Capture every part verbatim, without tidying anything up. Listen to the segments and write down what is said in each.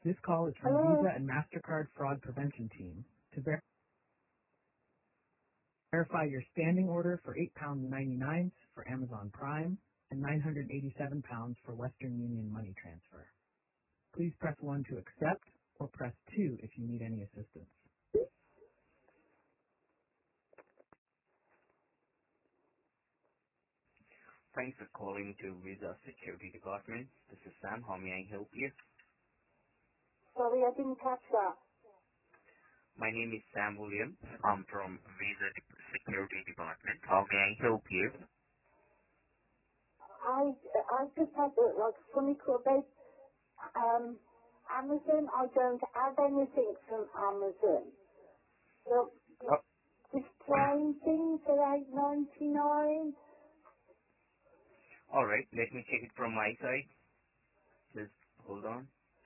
This call is from Hello? Visa and MasterCard Fraud Prevention Team. To ver- verify your standing order for eight pounds ninety-nine for Amazon Prime and nine hundred eighty-seven pounds for Western Union money transfer. Please press one to accept or press two if you need any assistance. Thanks for calling to Visa Security Department. This is Sam. How may I help you? Sorry, I didn't catch that. My name is Sam Williams. I'm from Visa Security Department. How may I help you? I I just had a, like a funny call about um, Amazon. I don't have anything from Amazon. So Oh, this prime thing for eight ninety nine. all right. Let me check it from my side. Just hold on.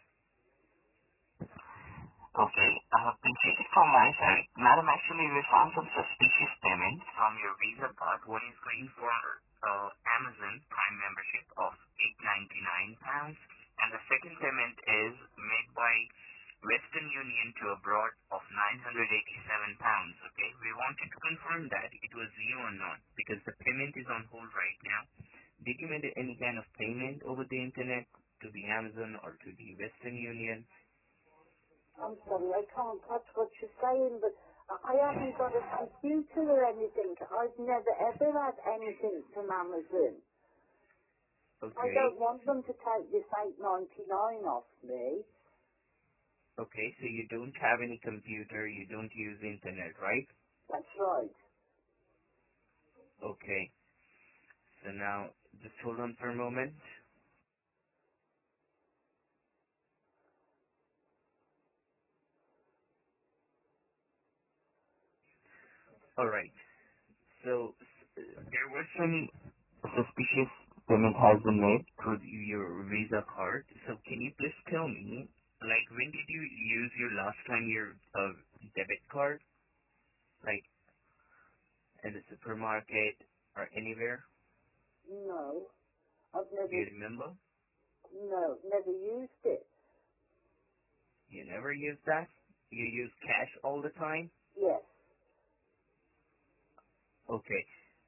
Okay, I have been checking from my side. Madam, actually, we found some suspicious payments from your Visa card. One is going for uh, Amazon Prime membership of eight ninety-nine pounds, and the second payment is made by Western Union to abroad of nine hundred eighty-seven pounds. Okay, we wanted to confirm that it was you or not because the payment is on hold right now. Did you make any kind of payment over the internet to the Amazon or to the Western Union? I'm sorry, I can't catch what you're saying, but I I haven't got a computer or anything. I've never ever had anything from Amazon. I Okay. don't want them to take this eight ninety nine off me. Okay, so you don't have any computer, you don't use internet, right? That's right. Okay. So now, just hold on for a moment. Alright. So, s- there was some suspicious payment has been made through your Visa card. So can you please tell me, like, when did you use your last time your uh, debit card? Like, in the supermarket or anywhere? No, I've Do you never, remember? no, never used it. You never use that? You use cash all the time? Yes. Okay.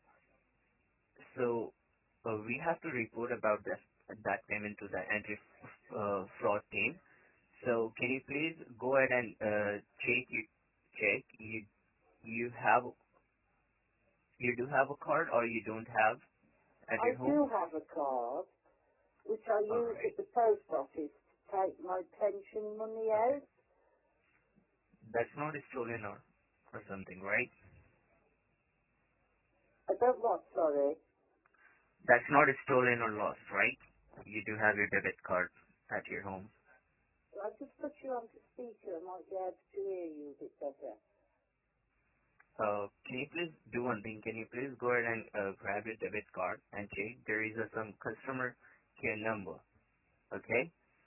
So uh, we have to report about that that payment to the anti uh, fraud team. So can you please go ahead and uh, check you check you you have you do have a card or you don't have at I your home? do have a card, which I All use right. at the post office to take my pension money Okay. out. That's not stolen or or something, right? I don't what, sorry. That's not stolen or lost, right? You do have your debit card at your home. I just put you on to speaker. I might be able to hear you a bit better. Uh, can you please do one thing? Can you please go ahead and uh, grab your debit card and check there is a, some customer care number, okay?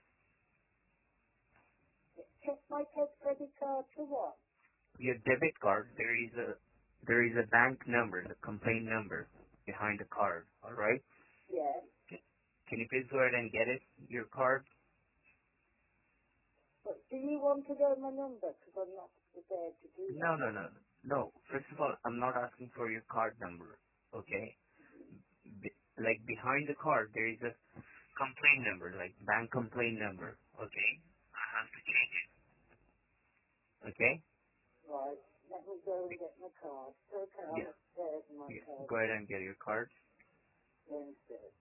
Check my pet credit card to what? Your debit card, there is a there is a bank number, the complaint number behind the card, all right? Yes. Can, can you please go ahead and get it, your card? But do you want to know my number? Because I'm not prepared to do No, that. no, no, no. First of all, I'm not asking for your card number, okay? Be, like behind the card, there is a complaint number, like bank complaint number, okay? I have to change it, okay? Right. Let me go and get my card. Okay, I'm Yeah. upstairs in my Yeah. card. Go ahead and get your card. Downstairs.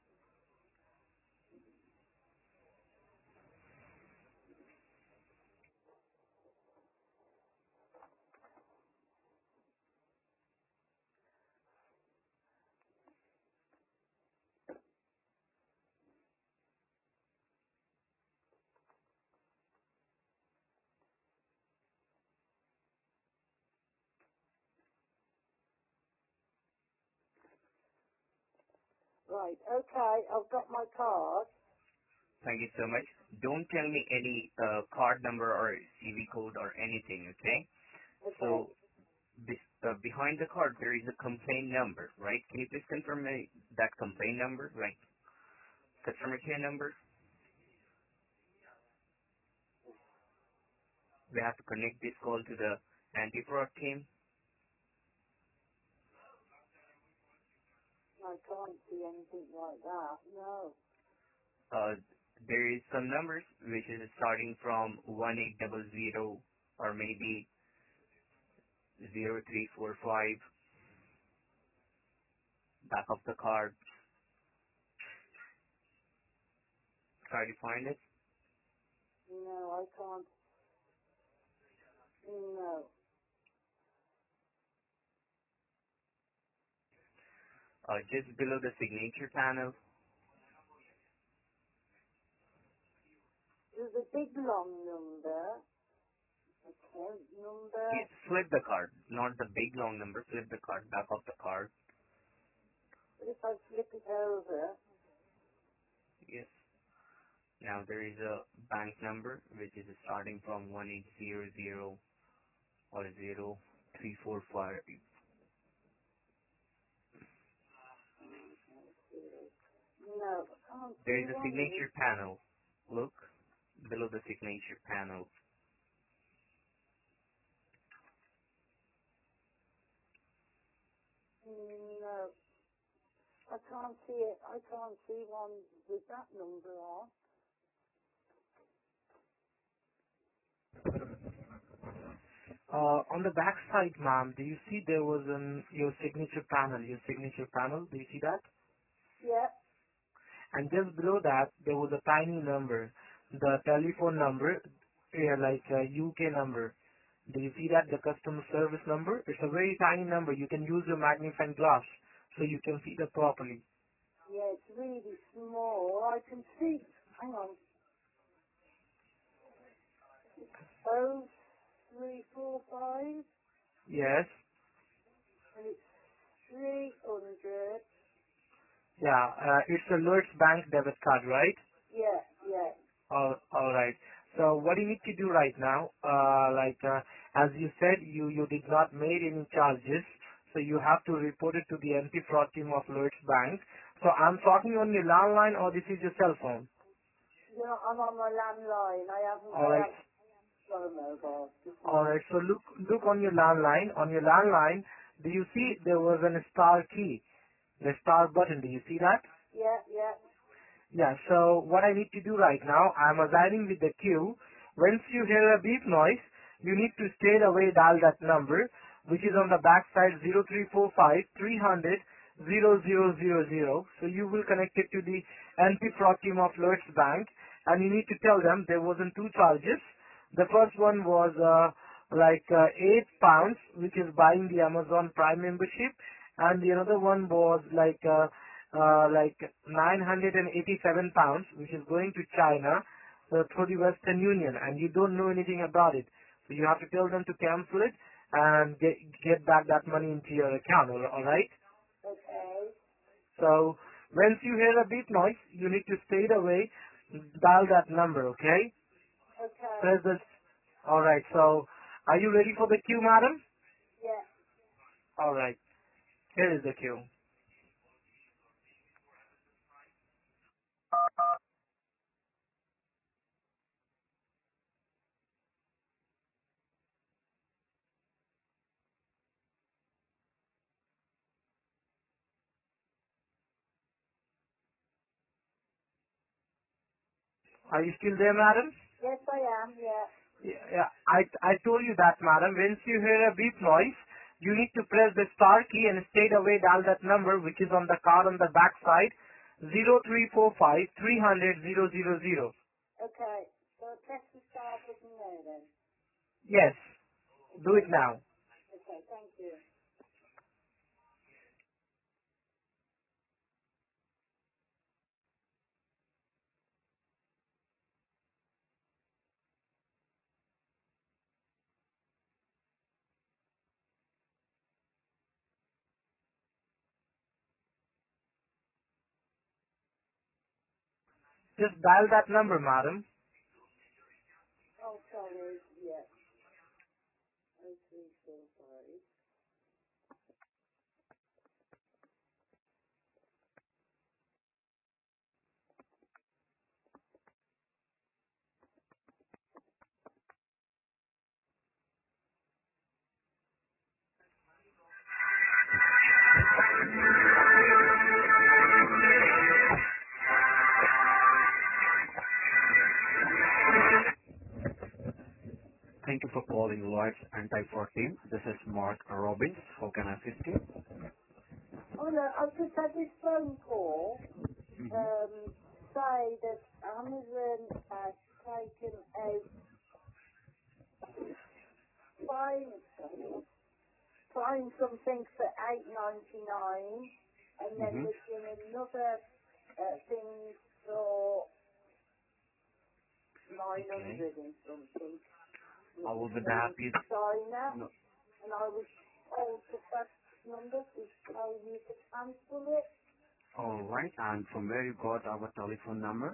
Right. Okay, I've got my card. Thank you so much. Don't tell me any uh, card number or C V code or anything, okay? Okay. So be- uh, behind the card there is a complaint number, right? Can you please confirm me that complaint number, like customer care number? We have to connect this call to the anti-fraud team. I can't see anything like that. No. Uh, there is some numbers which is starting from one eight zero zero or maybe zero three four five back of the card. Try to find it. No, I can't. No. Uh, just below the signature panel. There's a big long number. Account number. Yes, flip the card, not the big long number. Flip the card, back of the card. But if I flip it over, Yes. Now there is a bank number which is starting from one eight zero zero or zero three four five. no, I can't There see is a one. signature panel. Look below the signature panel. No, I can't see it. I can't see one with that number on. Uh, on the back side, ma'am, do you see there was an your signature panel? Your signature panel. Do you see that? Yeah, And just below that, there was a tiny number, the telephone number, yeah, like a U K number. Do you see that, the customer service number? It's a very tiny number. You can use your magnifying glass so you can see that properly. yeah, it's really small. I can see. Hang on. Oh, three, four, five, Yes. and it's three hundred. Yeah, uh, it's a Lurch Bank debit card, right? Yeah, yeah. All, all right. So what you need to do right now, uh, like uh, as you said, you you did not made any charges, so you have to report it to the anti-fraud team of Lloyds Bank. So I'm talking on your landline, or this is your cell phone. You know, I'm on my landline. I haven't. All I right. haven't got a mobile. Just a All minute. right. So look look on your landline. On your landline, do you see there was an star key, the star button? Do you see that? Yeah, yeah. Yeah, so what I need to do right now, I'm assigning with the queue. Once you hear a beep noise, you need to straight away dial that number, which is on the backside zero three four five three hundred zero zero zero zero. So you will connect it to the anti-fraud team of Lloyds Bank, and you need to tell them there wasn't two charges. The first one was uh, like uh, eight pounds, which is buying the Amazon Prime membership, and the another one was like uh, uh, like nine hundred eighty-seven pounds, which is going to China uh, through the Western Union, and you don't know anything about it. So you have to tell them to cancel it and get, get back that money into your account, all all right? Okay, So once you hear a beep noise, you need to straight away dial that number, okay? okay. Press this. All right, so are you ready for the queue, madam? Yeah. All right, here is the queue. Are you still there, madam? Yes, I am. Yeah. Yeah, yeah. I I told you that, madam. Once you hear a beep noise, you need to press the star key and straight away dial that number, which is on the card on the back side, zero three four five three hundred zero zero zero. Okay. So press the star button there then. Yes, do Okay. it now. Okay. Thank you. Just dial that number, madam. Oh, sorry. Yeah. Oh, three, four, five. Thank you for calling Lloyd's Anti-Fraud Team. This is Mark Robbins. How can I assist you? Oh no, I've just had this phone call Mm-hmm. um, to say that Amazon has taken out buying buying something for eight ninety nine, and then Mm-hmm. there's been another uh, thing for nine Okay. hundred and something. And I it will was be the from happiest. China, No. and I was told to that number to tell you to cancel it. All right. And from where you got our telephone number?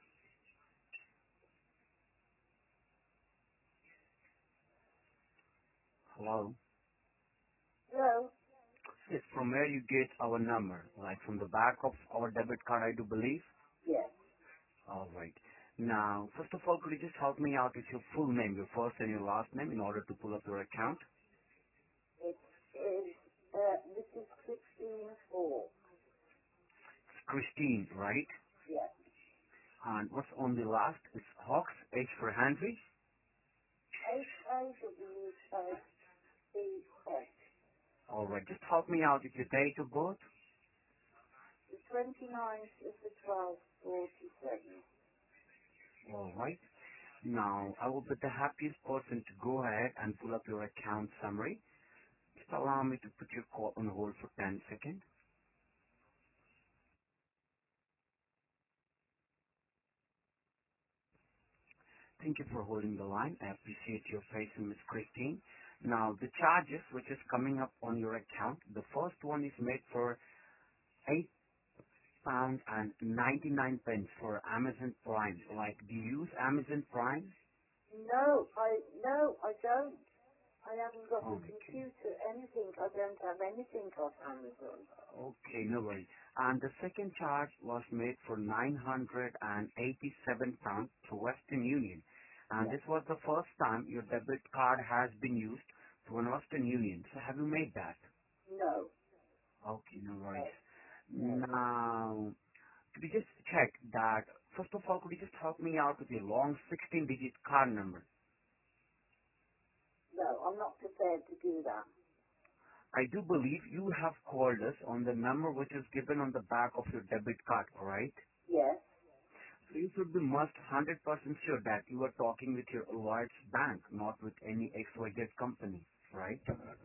Hello. No, Yes. From where you get our number? Like from the back of our debit card, I do believe. yes, All right. Now, first of all, could you just help me out with your full name, your first and your last name, in order to pull up your account? it is. Uh, this is Christine Four. It's Christine, right? Yes, And what's on the last? It's Hawks, H for Henry. H A W K E S. All right. Just help me out with your date of birth. The twenty-ninth of the twelfth, forty-seven. All right. Now, I will be the happiest person to go ahead and pull up your account summary. Just allow me to put your call on hold for ten seconds. Thank you for holding the line. I appreciate your patience, Miss Christine. Now, the charges which is coming up on your account, the first one is made for eight pounds and ninety-nine pence for Amazon Prime. Like, do you use Amazon Prime? No, I no, I don't. I haven't got a Okay. computer, anything. I don't have anything off Amazon. Okay, no worries. And the second charge was made for nine hundred eighty-seven pounds to Western Union. And Yes. this was the first time your debit card has been used to an Western Union. So have you made that? No, Okay, no no, worries. no, Now, could you just check that, first of all, could you just help me out with your long sixteen-digit card number? no. I'm not prepared to do that. I do believe you have called us on the number which is given on the back of your debit card, right? Yes. So you should be must one hundred percent sure that you are talking with your Lloyd's bank, not with any X Y Z company, right?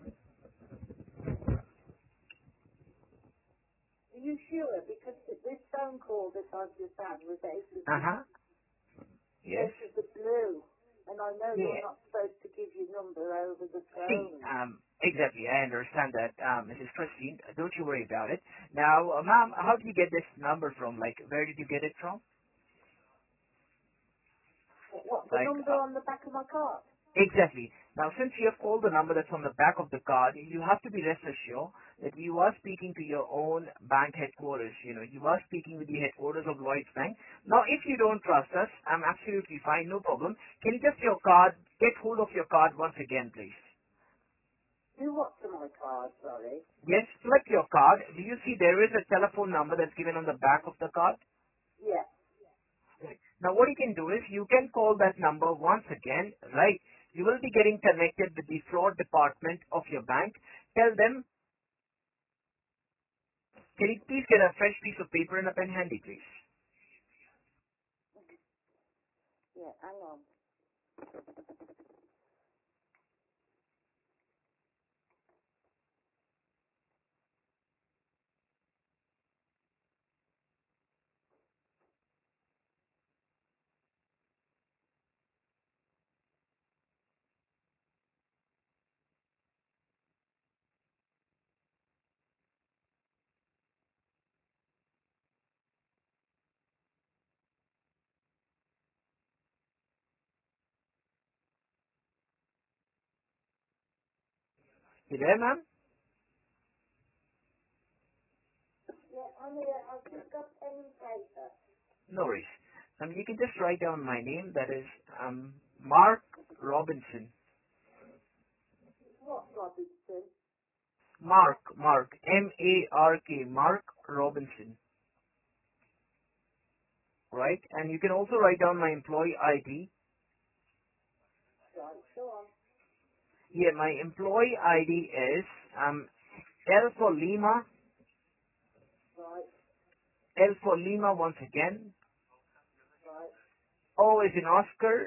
Are you sure? Because th- this phone call that I've just had was out of the Uh-huh. Yes. out of the blue, and I know you're Yeah. not supposed to give your number over the See, phone. um, exactly. I understand that, um, Missus Christine. Don't you worry about it. Now, uh, ma'am, how did you get this number from? Like, where did you get it from? What, the Like, number uh, on the back of my card? exactly. Now, since you have called the number that's on the back of the card, you have to be rest assured that you are speaking to your own bank headquarters. You know, you are speaking with the headquarters of Lloyds Bank. Now, if you don't trust us, I'm absolutely fine, no problem. Can you just your card, get hold of your card once again, please? Do what to my card, sorry? Yes, select your card. Do you see there is a telephone number that's given on the back of the card? Yes. Right. Now what you can do is you can call that number once again, right? You will be getting connected with the fraud department of your bank. Tell them, can you please get a fresh piece of paper and a pen handy, please? Yeah, hang on. You there, ma'am? Yeah, I'm here. I've just got pen and paper. No worries. Um, you can just write down my name. That is um, Mark Robinson. What, Robinson? Mark, Mark, M A R K, Mark Robinson. Right? And you can also write down my employee I D. Right, go on. Yeah, my employee I D is um, L for Lima, Right, L for Lima once again, right. O is in Oscar,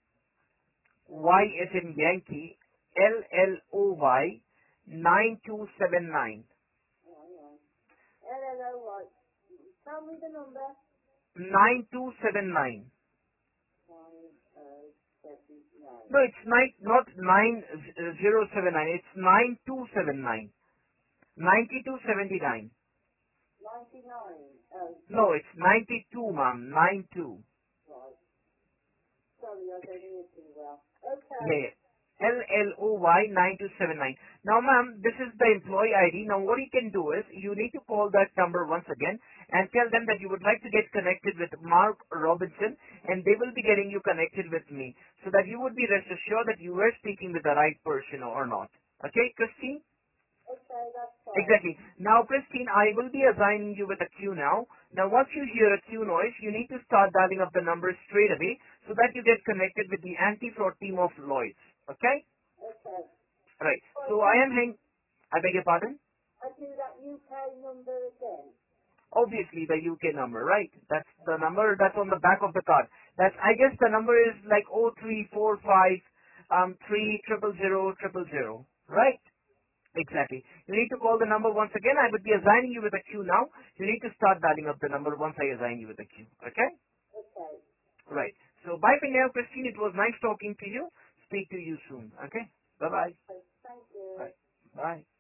Y is in Yankee, L L O Y nine two seven nine. Hang on. L L O Y. Tell me the number. nine two seven nine. Nine, oh, seven, nine. No, it's nine, not nine zero seven nine. It's nine two seven nine. Ninety two seventy nine. Ninety-nine. Oh, No, it's ninety two, ma'am. Nine two. right. Sorry, I don't hear too well. Okay. Yeah, yeah. L L O Y nine two seven nine. Now, ma'am, this is the employee I D. Now, what you can do is you need to call that number once again and tell them that you would like to get connected with Mark Robinson, and they will be getting you connected with me, so that you would be rest assured that you were speaking with the right person or not. Okay, Christine? Okay, that's fine. Exactly. Now, Christine, I will be assigning you with a queue now. Now, once you hear a queue noise, you need to start dialing up the number straight away so that you get connected with the anti-fraud team of Lloyds. Okay? Okay. Right. Well, So I, I am hang. I beg your pardon? I do that U K number again. Obviously, the U K number, right? That's the number that's on the back of the card. That's, I guess the number is like oh three four five um three triple zero triple zero, right? Exactly. You need to call the number once again. I would be assigning you with a queue now. You need to start dialing up the number once I assign you with a queue. Okay? Okay. Right. So bye for now, Christine. It was nice talking to you. Speak to you soon. Okay? Bye-bye. Thank you. Bye. Bye.